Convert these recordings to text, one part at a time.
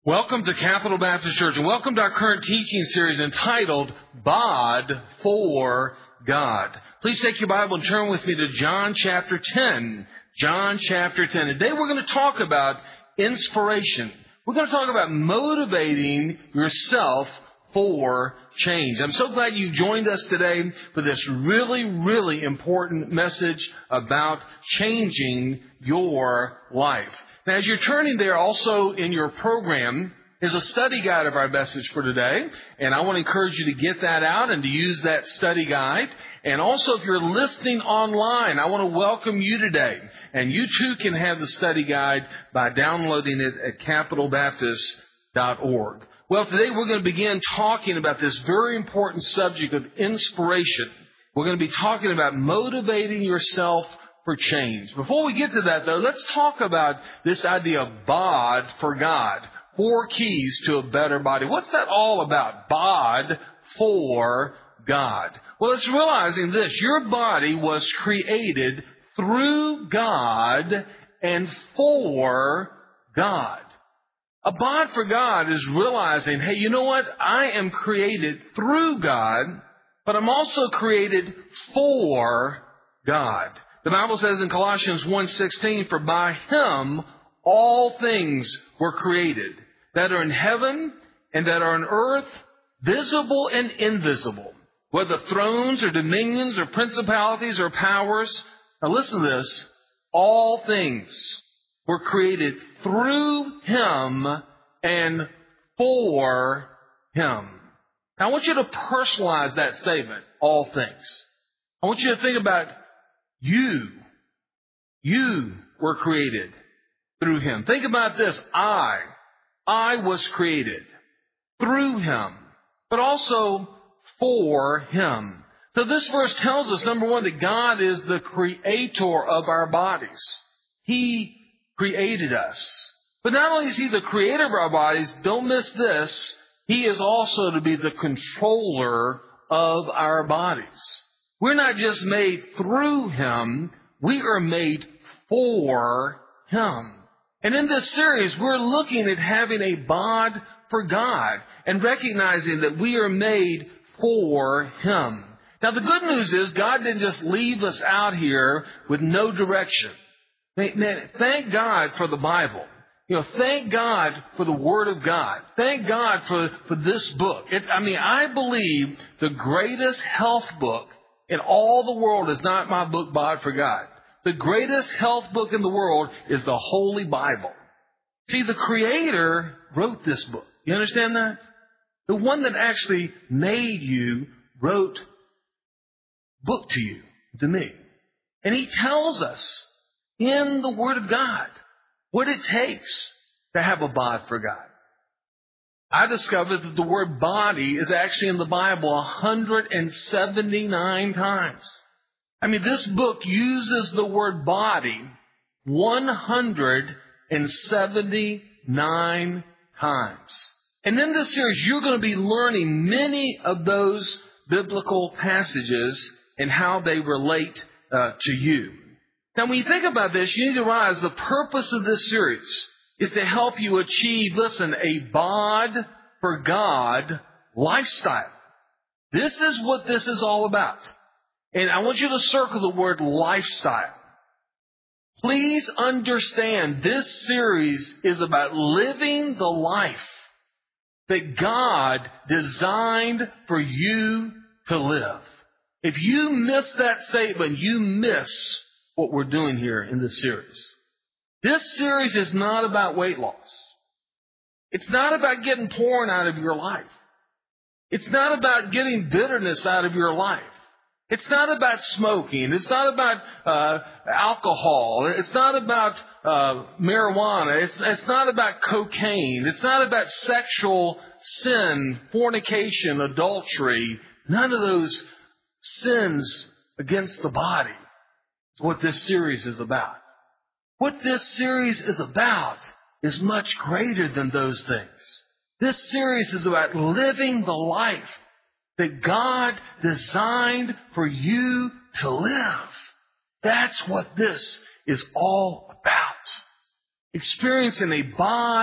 Welcome to Capital Baptist Church, and welcome to our current teaching series entitled, Bod for God. Please take your Bible and turn with me to John chapter 10. John chapter 10. Today we're going to talk about inspiration. We're going to talk about motivating yourself for change. I'm so glad you joined us today for this really important message about changing your life. Now, as you're turning there, also in your program is a study guide of our message for today. And I want to encourage you to get that out and to use that study guide. And also, if you're listening online, I want to welcome you today. And you too can have the study guide by downloading it at capitalbaptist.org. Well, today we're going to begin talking about this very important subject of inspiration. We're going to be talking about motivating yourself for change. Before we get to that, though, let's talk about this idea of bod for God. 4 keys to a better body. What's that all about? Bod for God. Well, it's realizing this. Your body was created through God and for God. A bod for God is realizing, hey, you know what? I am created through God, but I'm also created for God. The Bible says in Colossians 1:16, for by Him all things were created, that are in heaven and that are on earth, visible and invisible, whether thrones or dominions or principalities or powers. Now listen to this. All things were created through Him and for Him. Now I want you to personalize that statement, all things. I want you to think about you were created through Him. Think about this. I was created through Him, but also for Him. So this verse tells us, number one, that God is the creator of our bodies. He created us. But not only is He the creator of our bodies, don't miss this, He is also to be the controller of our bodies. We're not just made through Him, we are made for Him. And in this series, we're looking at having a bod for God and recognizing that we are made for Him. Now, the good news is God didn't just leave us out here with no direction. Man, thank God for the Bible. Thank God for the Word of God. Thank God for this book. I believe the greatest health book in all the world is not my book, Bod for God. The greatest health book in the world is the Holy Bible. See, the Creator wrote this book. You understand that? The one that actually made you wrote book to you, to me. And He tells us in the Word of God what it takes to have a bod for God. I discovered that the word body is actually in the Bible 179 times. This book uses the word body 179 times. And in this series, you're going to be learning many of those biblical passages and how they relate to you. Now, when you think about this, you need to realize the purpose of this series is to help you achieve, a bod for God lifestyle. This is what this is all about. And I want you to circle the word lifestyle. Please understand this series is about living the life that God designed for you to live. If you miss that statement, you miss what we're doing here in this series. This series is not about weight loss. It's not about getting porn out of your life. It's not about getting bitterness out of your life. It's not about smoking. It's not about alcohol. It's not about marijuana. It's not about cocaine. It's not about sexual sin, fornication, adultery. None of those sins against the body is what this series is about. What this series is about is much greater than those things. This series is about living the life that God designed for you to live. That's what this is all about. Experiencing a bod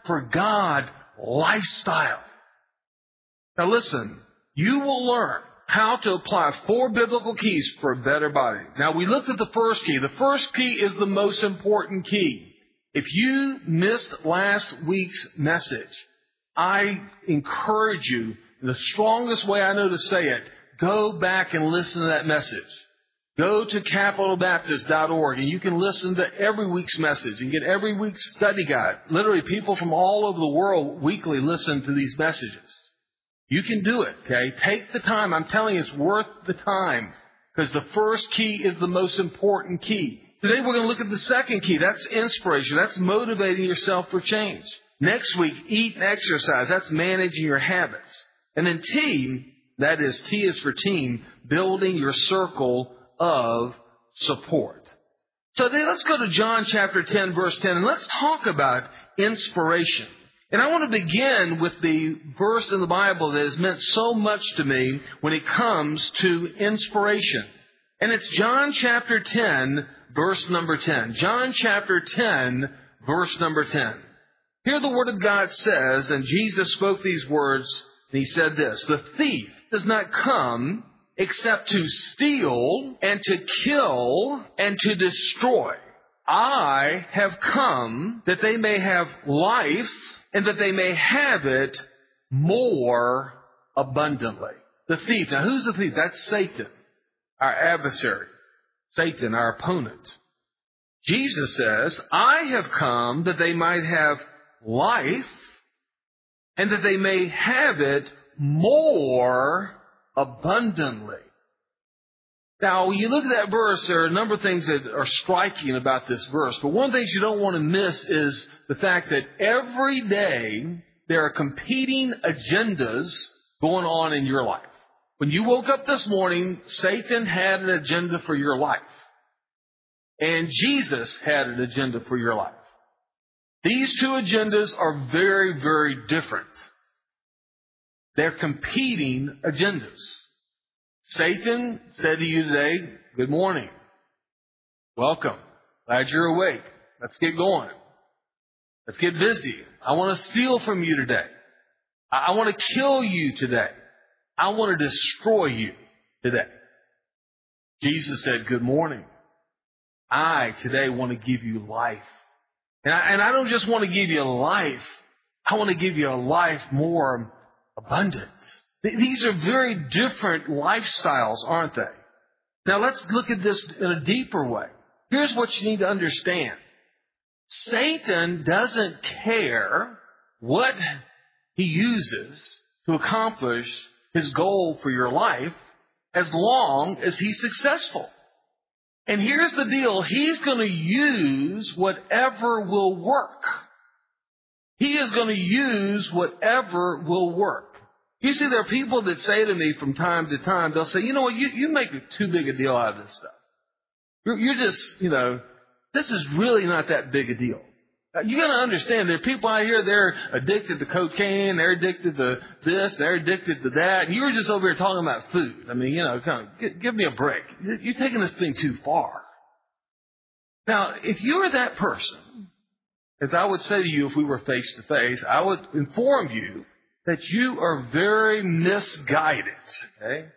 for God lifestyle. Now listen, you will learn how to apply 4 biblical keys for a better body. Now we looked at the first key. The first key is the most important key. If you missed last week's message, I encourage you, the strongest way I know to say it, go back and listen to that message. Go to capitalbaptist.org and you can listen to every week's message and get every week's study guide. Literally, people from all over the world weekly listen to these messages. You can do it, okay? Take the time. I'm telling you, it's worth the time because the first key is the most important key. Today we're going to look at the second key. That's inspiration. That's motivating yourself for change. Next week, eat and exercise. That's managing your habits. And then T, that is, T is for team, building your circle of support. So then let's go to John chapter 10, verse 10, and let's talk about inspiration. And I want to begin with the verse in the Bible that has meant so much to me when it comes to inspiration. And it's John chapter 10, verse number 10. John chapter 10, verse number 10. Here the Word of God says, and Jesus spoke these words, and He said this, "The thief does not come except to steal and to kill and to destroy. I have come that they may have life and that they may have it more abundantly." The thief. Now who's the thief? That's Satan, our adversary. Satan, our opponent. Jesus says, "I have come that they might have life and that they may have it more abundantly." Now, when you look at that verse, there are a number of things that are striking about this verse. But one of the things you don't want to miss is the fact that every day there are competing agendas going on in your life. When you woke up this morning, Satan had an agenda for your life. And Jesus had an agenda for your life. These two agendas are very, very different. They're competing agendas. Satan said to you today, "Good morning. Welcome. Glad you're awake. Let's get going. Let's get busy. I want to steal from you today. I want to kill you today. I want to destroy you today." Jesus said, "Good morning. I today want to give you life. And I don't just want to give you life. I want to give you a life more abundant." These are very different lifestyles, aren't they? Now let's look at this in a deeper way. Here's what you need to understand. Satan doesn't care what he uses to accomplish his goal for your life as long as he's successful. And here's the deal. He's going to use whatever will work. He is going to use whatever will work. You see, there are people that say to me from time to time, they'll say, "You know what, you make too big a deal out of this stuff. You're just, this is really not that big a deal." You got to understand, there are people out here, they're addicted to cocaine, they're addicted to this, they're addicted to that. And you were just over here talking about food. I mean, come on, give me a break. You're taking this thing too far. Now, if you're that person, as I would say to you if we were face to face, I would inform you that you are very misguided, okay?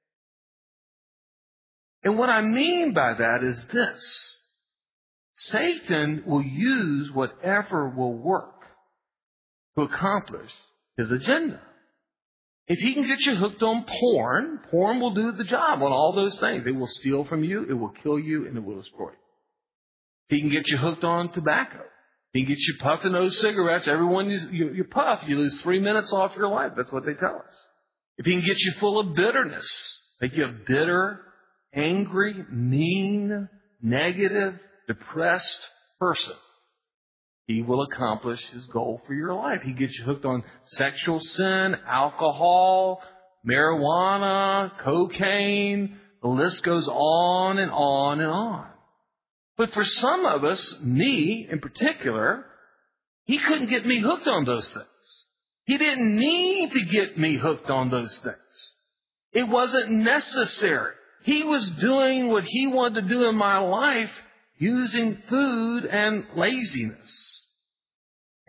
And what I mean by that is this. Satan will use whatever will work to accomplish his agenda. If he can get you hooked on porn, porn will do the job on all those things. It will steal from you, it will kill you, and it will destroy you. If he can get you hooked on tobacco, he can get you puffing those cigarettes. Everyone you puff, you lose 3 minutes off your life. That's what they tell us. If he can get you full of bitterness, make you a bitter, angry, mean, negative, depressed person, he will accomplish his goal for your life. He gets you hooked on sexual sin, alcohol, marijuana, cocaine. The list goes on and on and on. But for some of us, me in particular, he couldn't get me hooked on those things. He didn't need to get me hooked on those things. It wasn't necessary. He was doing what he wanted to do in my life using food and laziness.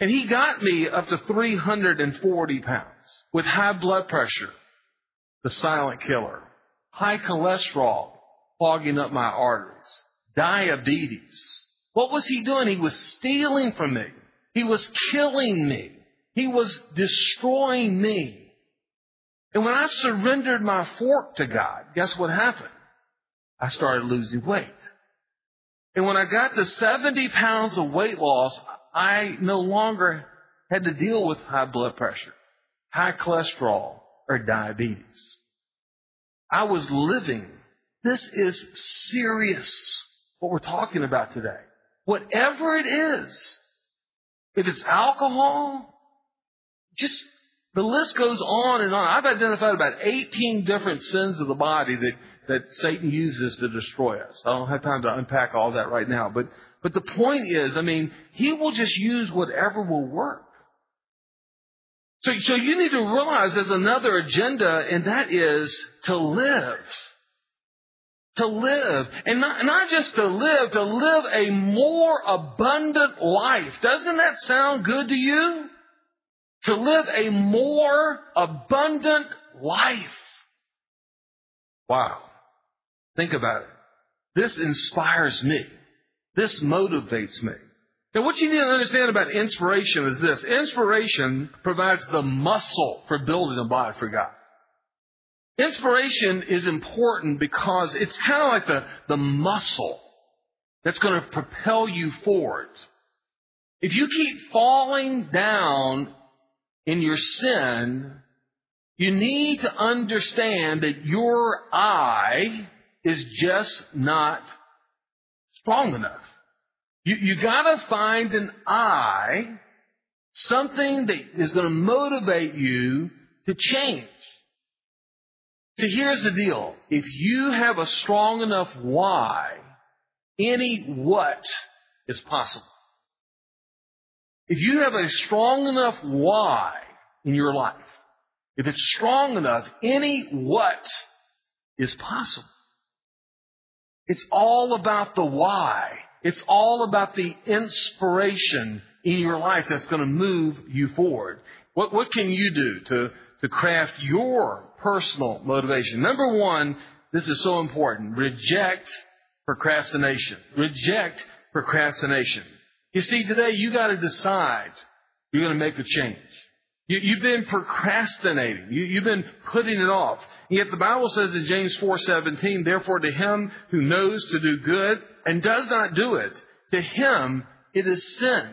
And he got me up to 340 pounds with high blood pressure, the silent killer, high cholesterol clogging up my arteries, diabetes. What was he doing? He was stealing from me. He was killing me. He was destroying me. And when I surrendered my fork to God, guess what happened? I started losing weight. And when I got to 70 pounds of weight loss, I no longer had to deal with high blood pressure, high cholesterol, or diabetes. I was living. This is serious, what we're talking about today. Whatever it is, if it's alcohol, just the list goes on and on. I've identified about 18 different sins of the body that Satan uses to destroy us. I don't have time to unpack all that right now. But the point is, he will just use whatever will work. So you need to realize there's another agenda, and that is to live. To live. And not just to live a more abundant life. Doesn't that sound good to you? To live a more abundant life. Wow. Think about it. This inspires me. This motivates me. Now, what you need to understand about inspiration is this. Inspiration provides the muscle for building a body for God. Inspiration is important because it's kind of like the muscle that's going to propel you forward. If you keep falling down in your sin, you need to understand that your eye is just not strong enough. You got to find an eye, something that is going to motivate you to change. So here's the deal. If you have a strong enough why, any what is possible. If you have a strong enough why in your life, if it's strong enough, any what is possible. It's all about the why. It's all about the inspiration in your life that's going to move you forward. What can you do to craft your personal motivation? Number one, this is so important. Reject procrastination. Reject procrastination. You see, today you got to decide you're going to make a change. You've been procrastinating. You've been putting it off. And yet the Bible says in James 4:17, therefore to him who knows to do good and does not do it, to him it is sin.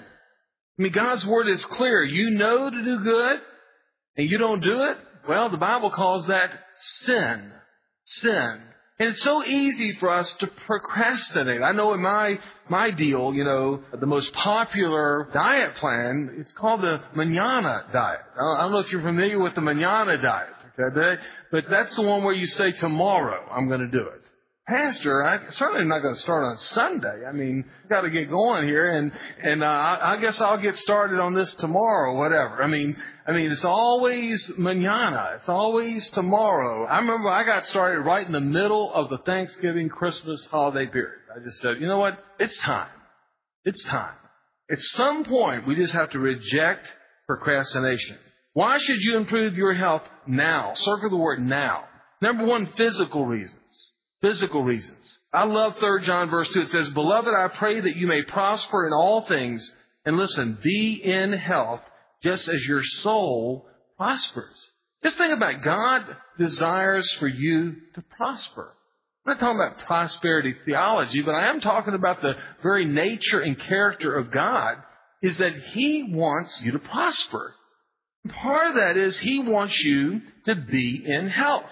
God's word is clear. You know to do good and you don't do it. Well, the Bible calls that sin. Sin. And it's so easy for us to procrastinate. I know in my deal, the most popular diet plan, it's called the manana diet. I don't know if you're familiar with the manana diet, okay? But that's the one where you say, tomorrow I'm going to do it. Pastor, I certainly am not going to start on Sunday. I've got to get going here, and I guess I'll get started on this tomorrow, whatever. It's always manana. It's always tomorrow. I remember I got started right in the middle of the Thanksgiving, Christmas holiday period. I just said, you know what? It's time. It's time. At some point, we just have to reject procrastination. Why should you improve your health now? Circle the word now. Number one, physical reasons. Physical reasons. I love 3 John verse 2. It says, Beloved, I pray that you may prosper in all things. And listen, be in health just as your soul prospers. Just think about it. God desires for you to prosper. I'm not talking about prosperity theology, but I am talking about the very nature and character of God is that He wants you to prosper. Part of that is He wants you to be in health.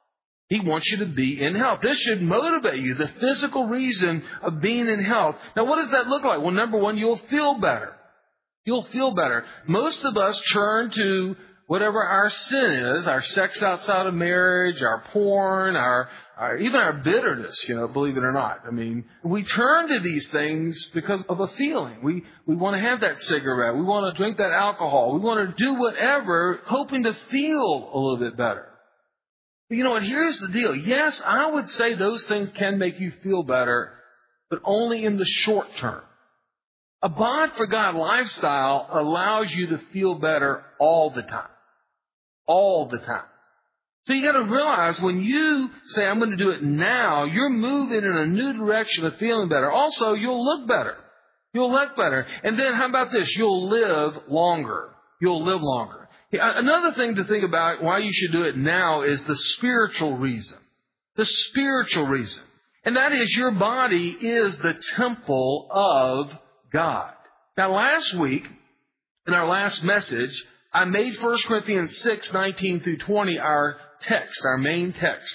He wants you to be in health. This should motivate you, the physical reason of being in health. Now, what does that look like? Well, number one, you'll feel better. You'll feel better. Most of us turn to whatever our sin is, our sex outside of marriage, our porn, even our bitterness, believe it or not. We turn to these things because of a feeling. We want to have that cigarette. We want to drink that alcohol. We want to do whatever, hoping to feel a little bit better. But you know what? Here's the deal. Yes, I would say those things can make you feel better, but only in the short term. A Bod for God lifestyle allows you to feel better all the time. All the time. So you got to realize when you say, I'm going to do it now, you're moving in a new direction of feeling better. Also, you'll look better. You'll look better. And then how about this? You'll live longer. You'll live longer. Another thing to think about why you should do it now is the spiritual reason. The spiritual reason. And that is your body is the temple of God. Now last week, in our last message, I made 1 Corinthians 6:19 through 20 our text, our main text.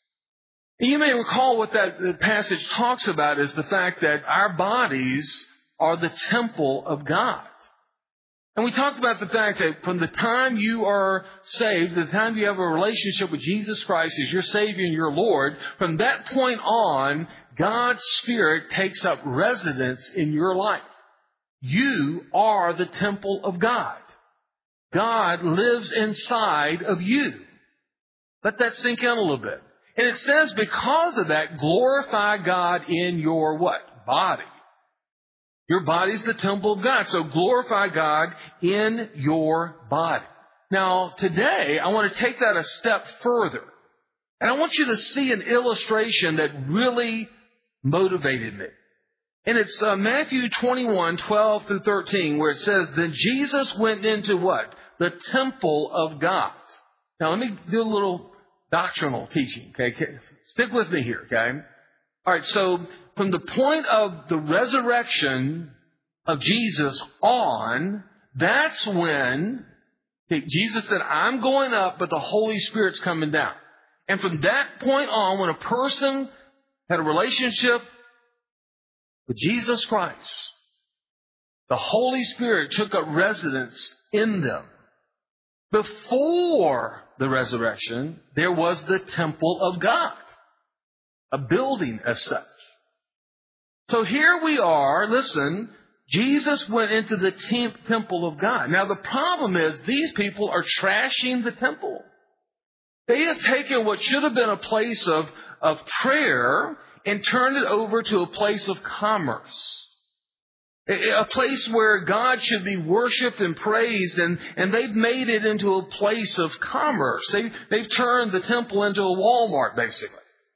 And you may recall what that passage talks about is the fact that our bodies are the temple of God. And we talked about the fact that from the time you are saved, the time you have a relationship with Jesus Christ as your Savior and your Lord, from that point on, God's Spirit takes up residence in your life. You are the temple of God. God lives inside of you. Let that sink in a little bit. And it says, because of that, glorify God in your what? Body. Your body's the temple of God. So glorify God in your body. Now, today, I want to take that a step further. And I want you to see an illustration that really motivated me. And it's Matthew 21:12 through 13, where it says, then Jesus went into what? The temple of God. Now, let me do a little doctrinal teaching, okay? Stick with me here, okay? All right, so from the point of the resurrection of Jesus on, that's when Jesus said, I'm going up, but the Holy Spirit's coming down. And from that point on, when a person had a relationship with Jesus Christ, the Holy Spirit took up residence in them. Before the resurrection, there was the temple of God, a building as such. So here we are, listen, Jesus went into the temple of God. Now the problem is these people are trashing the temple. They have taken what should have been a place of prayer and turned it over to a place of commerce. A place where God should be worshiped and praised, and they've made it into a place of commerce. They've turned the temple into a Walmart, basically.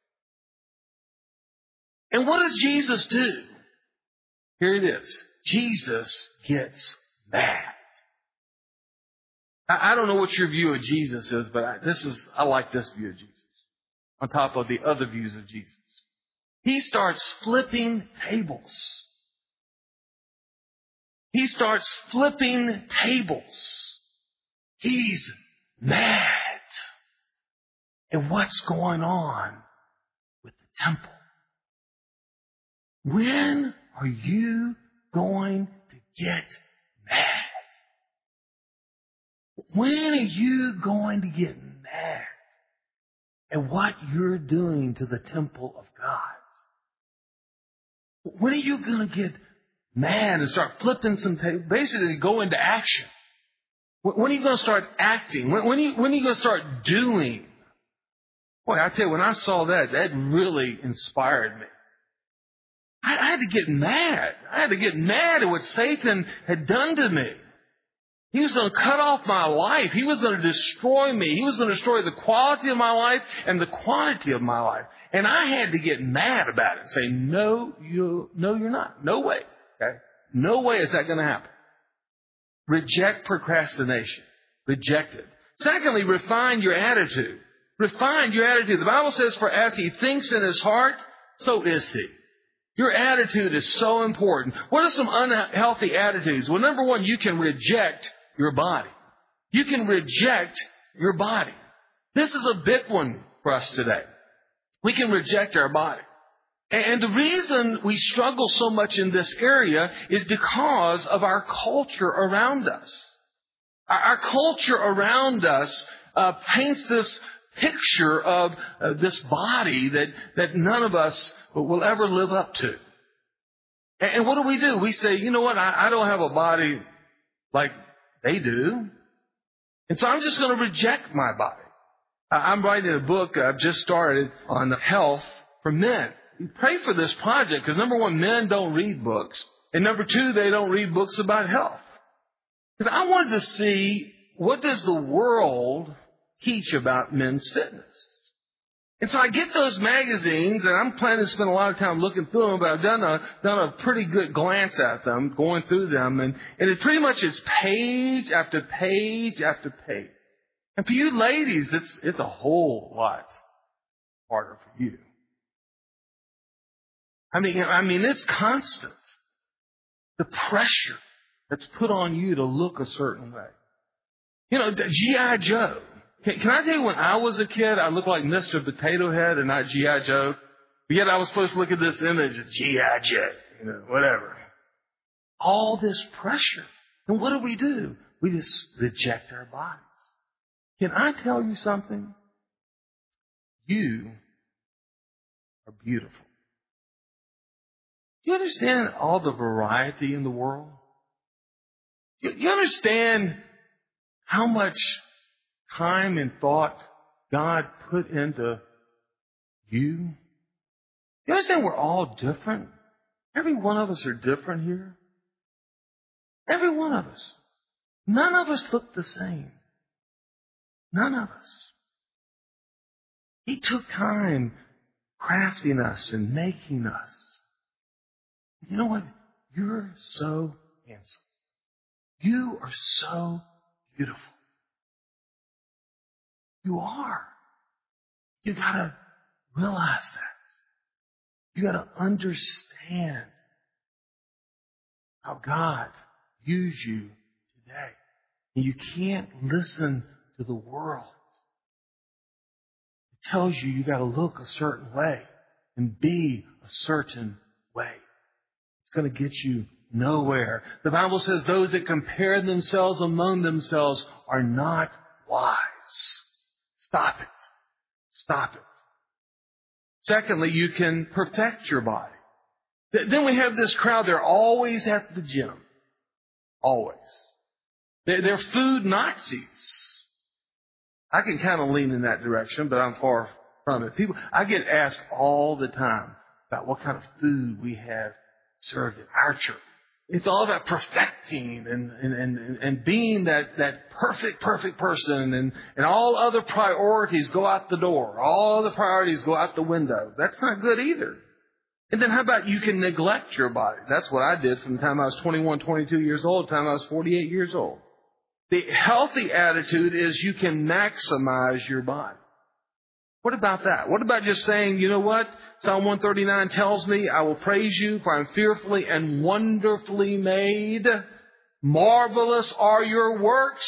And what does Jesus do? Here it is. Jesus gets mad. I don't know what your view of Jesus is, but I like this view of Jesus on top of the other views of Jesus. He starts flipping tables. He starts flipping tables. He's mad. And what's going on with the temple? When are you going to get mad? When are you going to get mad at what you're doing to the temple of God? When are you going to get mad and start flipping some tables? Basically, go into action. When are you going to start acting? When are you going to start doing? Boy, I tell you, when I saw that really inspired me. I had to get mad. I had to get mad at what Satan had done to me. He was going to cut off my life. He was going to destroy me. He was going to destroy the quality of my life and the quantity of my life. And I had to get mad about it. Say, no, you're not. No way. Okay? No way is that going to happen. Reject procrastination. Reject it. Secondly, refine your attitude. Refine your attitude. The Bible says, for as he thinks in his heart, so is he. Your attitude is so important. What are some unhealthy attitudes? Well, number one, you can reject your body. You can reject your body. This is a big one for us today. We can reject our body. And the reason we struggle so much in this area is because of our culture around us. Our culture around us paints this picture of this body that none of us will ever live up to. And what do? We say, you know what, I don't have a body like they do. And so I'm just going to reject my body. I'm writing a book I've just started on health for men. Pray for this project because, number one, men don't read books. And number two, they don't read books about health. Because I wanted to see, what does the world teach about men's fitness? And so I get those magazines, and I'm planning to spend a lot of time looking through them, but I've done a pretty good glance at them, going through them, and it pretty much is page after page after page. And for you ladies, it's a whole lot harder for you. I mean, it's constant. The pressure that's put on you to look a certain way. You know, G.I. Joe. Can I tell you, when I was a kid, I looked like Mr. Potato Head and not G.I. Joe. But yet I was supposed to look at this image of G.I. Joe, whatever. All this pressure. And what do? We just reject our bodies. Can I tell you something? You are beautiful. Do you understand all the variety in the world? You understand how much time and thought God put into you? You understand we're all different? Every one of us are different here. Every one of us. None of us look the same. None of us. He took time crafting us and making us. You know what? You're so handsome. You are so beautiful. You are. You gotta realize that. You gotta understand how God used you today. And you can't listen to the world. It tells you gotta look a certain way and be a certain way. It's gonna get you nowhere. The Bible says those that compare themselves among themselves are not wise. Stop it. Stop it. Secondly, you can perfect your body. Then we have this crowd, they're always at the gym. Always. They're food Nazis. I can kind of lean in that direction, but I'm far from it. I get asked all the time about what kind of food we have served at our church. It's all about perfecting and being that perfect person, and all other priorities go out the door. All other priorities go out the window. That's not good either. And then how about you can neglect your body? That's what I did from the time I was 21, 22 years old to the time I was 48 years old. The healthy attitude is you can maximize your body. What about that? What about just saying, you know what? Psalm 139 tells me, I will praise you, for I'm fearfully and wonderfully made. Marvelous are your works.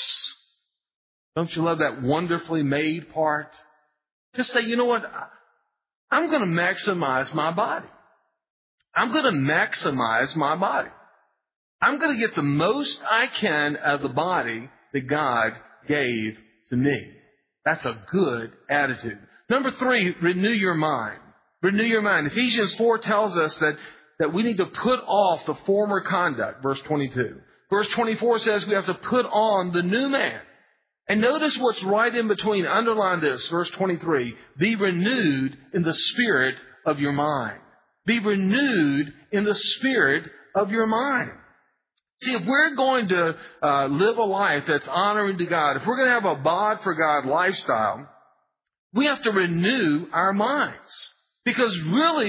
Don't you love that wonderfully made part? Just say, you know what? I'm going to maximize my body. I'm going to maximize my body. I'm going to get the most I can out of the body that God gave to me. That's a good attitude. Number 3, renew your mind. Renew your mind. Ephesians 4 tells us that we need to put off the former conduct, verse 22. Verse 24 says we have to put on the new man. And notice what's right in between. Underline this, verse 23. Be renewed in the spirit of your mind. Be renewed in the spirit of your mind. See, if we're going to live a life that's honoring to God, if we're going to have a bod for God lifestyle, we have to renew our minds. Because really,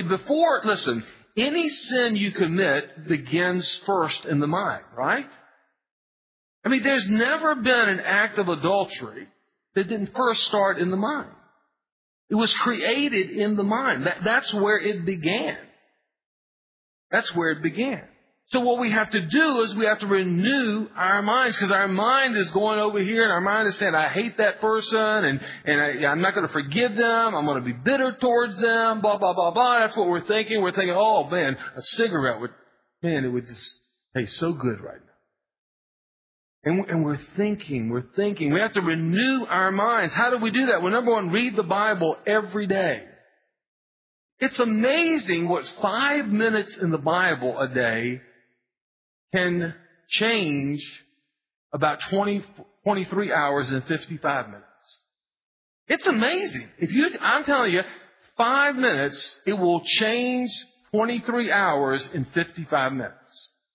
any sin you commit begins first in the mind, right? I mean, there's never been an act of adultery that didn't first start in the mind. It was created in the mind. That's where it began. That's where it began. So what we have to do is we have to renew our minds, because our mind is going over here and our mind is saying, I hate that person and I'm not going to forgive them. I'm going to be bitter towards them, blah, blah, blah, blah. That's what we're thinking. We're thinking, oh man, a cigarette it would just taste so good right now. And we're thinking. We have to renew our minds. How do we do that? Well, number 1, read the Bible every day. It's amazing what 5 minutes in the Bible a day can change about 23 hours and 55 minutes. It's amazing. I'm telling you, 5 minutes, it will change 23 hours in 55 minutes.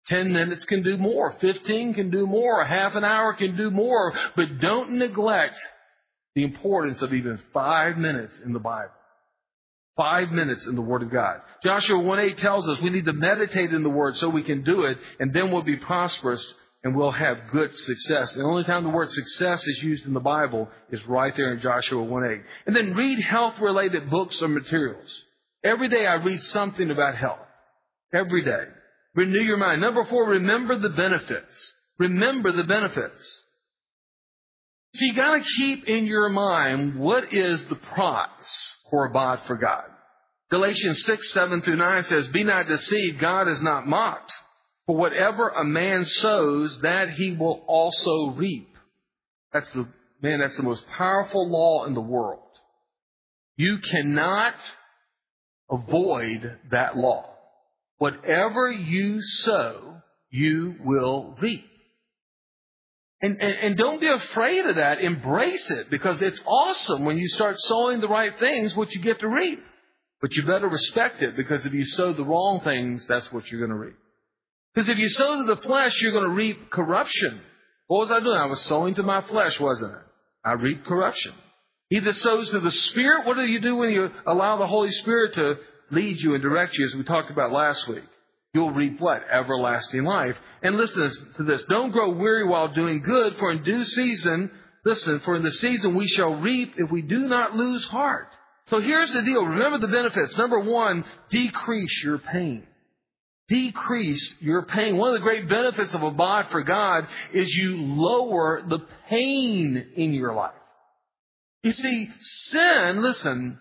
10 minutes can do more. 15 can do more. A half an hour can do more. But don't neglect the importance of even 5 minutes in the Bible. 5 minutes in the Word of God. Joshua 1:8 tells us we need to meditate in the Word so we can do it, and then we'll be prosperous and we'll have good success. The only time the word success is used in the Bible is right there in Joshua 1:8. And then read health-related books or materials. Every day I read something about health. Every day. Renew your mind. Number 4, remember the benefits. Remember the benefits. So you got to keep in your mind what is the price for a bond for God. Galatians 6:7-9 says, "Be not deceived, God is not mocked. For whatever a man sows, that he will also reap." That's the most powerful law in the world. You cannot avoid that law. Whatever you sow, you will reap. And don't be afraid of that. Embrace it, because it's awesome when you start sowing the right things, what you get to reap. But you better respect it, because if you sow the wrong things, that's what you're going to reap. Because if you sow to the flesh, you're going to reap corruption. What was I doing? I was sowing to my flesh, wasn't I? I reap corruption. He that sows to the Spirit, what do you do when you allow the Holy Spirit to lead you and direct you, as we talked about last week? You'll reap what? Everlasting life. And listen to this. Don't grow weary while doing good, for in due season, for in the season we shall reap if we do not lose heart. So here's the deal. Remember the benefits. Number 1, decrease your pain. Decrease your pain. One of the great benefits of a bond for God is you lower the pain in your life. You see, sin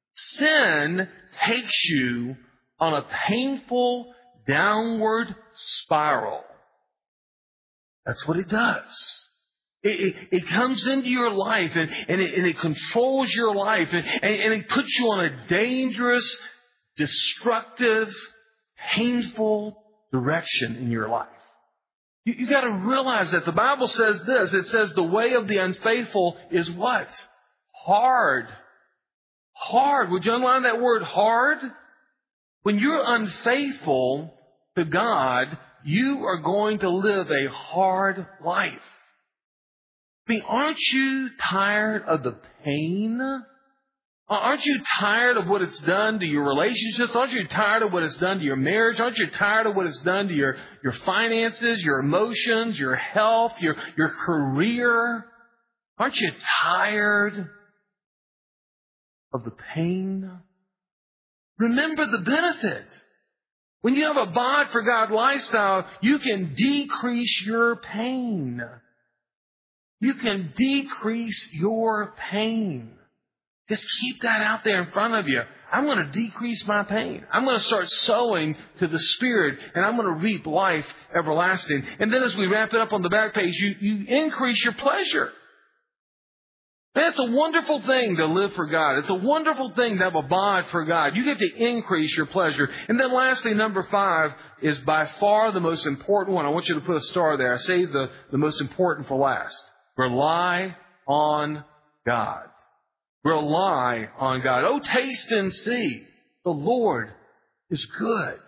takes you on a painful downward spiral. That's what it does. It comes into your life and it controls your life and it puts you on a dangerous, destructive, painful direction in your life. You got to realize that the Bible says this. It says the way of the unfaithful is what? Hard. Hard. Would you underline that word hard? When you're unfaithful to God, you are going to live a hard life. I mean, aren't you tired of the pain? Aren't you tired of what it's done to your relationships? Aren't you tired of what it's done to your marriage? Aren't you tired of what it's done to your finances, your emotions, your health, your career? Aren't you tired of the pain? Remember the benefit. When you have a bond for God lifestyle, you can decrease your pain. You can decrease your pain. Just keep that out there in front of you. I'm going to decrease my pain. I'm going to start sowing to the Spirit, and I'm going to reap life everlasting. And then as we wrap it up on the back page, you increase your pleasure. And it's a wonderful thing to live for God. It's a wonderful thing to have a bond for God. You get to increase your pleasure. And then lastly, number 5 is by far the most important one. I want you to put a star there. I saved the most important for last. Rely on God. Rely on God. Oh, taste and see. The Lord is good.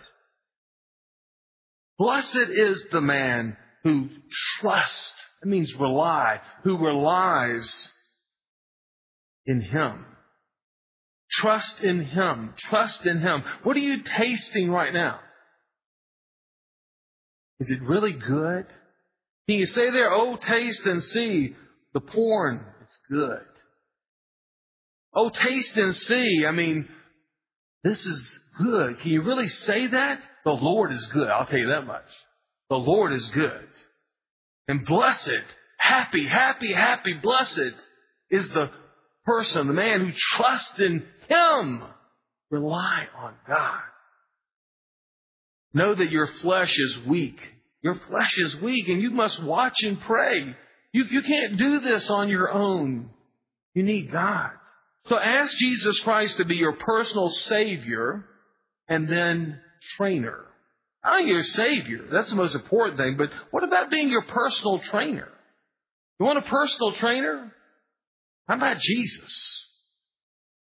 Blessed is the man who trusts. That means rely. Who relies in Him. Trust in Him. Trust in Him. What are you tasting right now? Is it really good? Can you say there, oh, taste and see the porn? It's good. Oh, taste and see. I mean, this is good. Can you really say that? The Lord is good. I'll tell you that much. The Lord is good. And blessed, happy, blessed is the person, the man who trusts in Him. Rely on God. Know that your flesh is weak. Your flesh is weak, and you must watch and pray. You can't do this on your own. You need God. So ask Jesus Christ to be your personal Savior and then trainer. I'm your Savior. That's the most important thing. But what about being your personal trainer? You want a personal trainer? How about Jesus?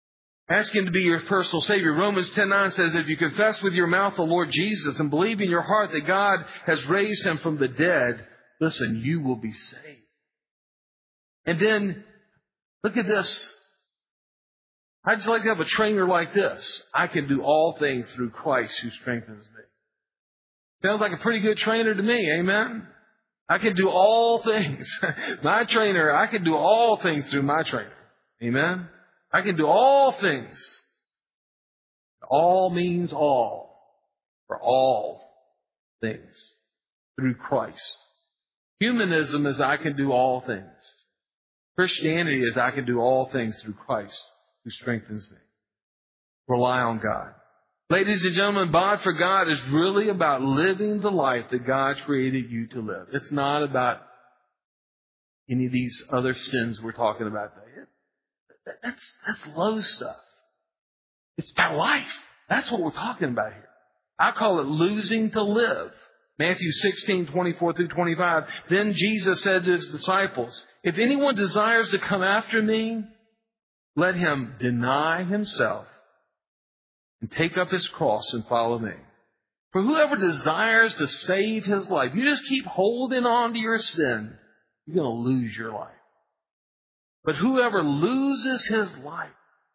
Ask Him to be your personal Savior. Romans 10:9 says, if you confess with your mouth the Lord Jesus and believe in your heart that God has raised Him from the dead, listen, you will be saved. And then, look at this. I'd just like to have a trainer like this. I can do all things through Christ who strengthens me. Sounds like a pretty good trainer to me, amen? I can do all things. My trainer, I can do all things through my trainer. Amen? I can do all things. All means all. For all things. Through Christ. Humanism is I can do all things. Christianity is I can do all things through Christ who strengthens me. Rely on God. Ladies and gentlemen, bond for God is really about living the life that God created you to live. It's not about any of these other sins we're talking about today. That's low stuff. It's about life. That's what we're talking about here. I call it losing to live. Matthew 16:24 through 25. Then Jesus said to His disciples, if anyone desires to come after me, let him deny himself and take up his cross and follow me. For whoever desires to save his life, you just keep holding on to your sin, you're going to lose your life. But whoever loses his life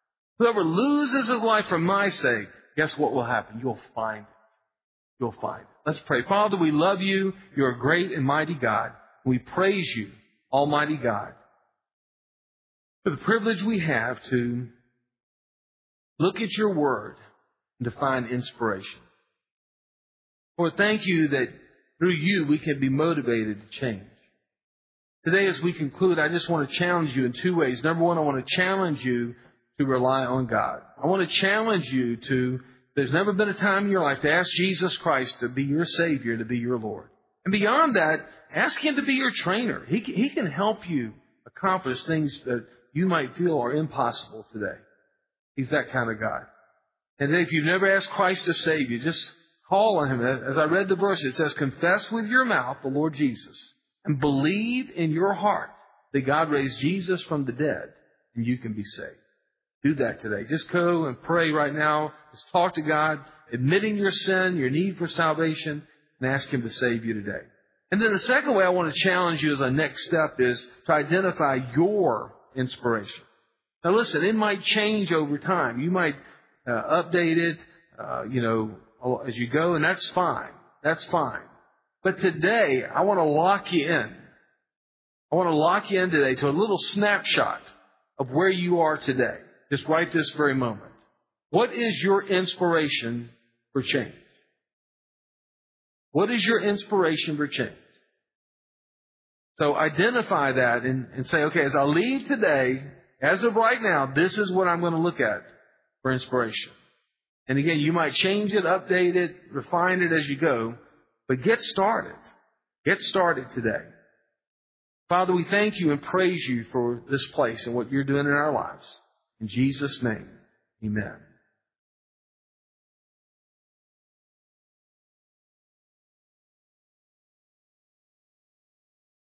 for my sake, guess what will happen? You'll find it. You'll find it. Let's pray. Father, we love you. You're a great and mighty God. We praise you, Almighty God, for the privilege we have to look at your word and to find inspiration. Lord, thank you that through you we can be motivated to change. Today as we conclude, I just want to challenge you in two ways. Number one, I want to challenge you to rely on God. I want to challenge you to, there's never been a time in your life to ask Jesus Christ to be your Savior, to be your Lord. And beyond that, ask Him to be your trainer. He can help you accomplish things that you might feel are impossible today. He's that kind of God. And if you've never asked Christ to save you, just call on Him. As I read the verse, it says, confess with your mouth the Lord Jesus and believe in your heart that God raised Jesus from the dead and you can be saved. Do that today. Just go and pray right now. Just talk to God, admitting your sin, your need for salvation, and ask Him to save you today. And then the second way I want to challenge you as a next step is to identify your inspiration. Now listen, it might change over time. You might update it, as you go, and that's fine. That's fine. But today, I want to lock you in. I want to lock you in today to a little snapshot of where you are today. Just right this very moment. What is your inspiration for change? What is your inspiration for change? So identify that and say, okay, as I leave today, as of right now, this is what I'm going to look at for inspiration. And again, you might change it, update it, refine it as you go, but get started. Get started today. Father, we thank you and praise you for this place and what you're doing in our lives. In Jesus' name, amen.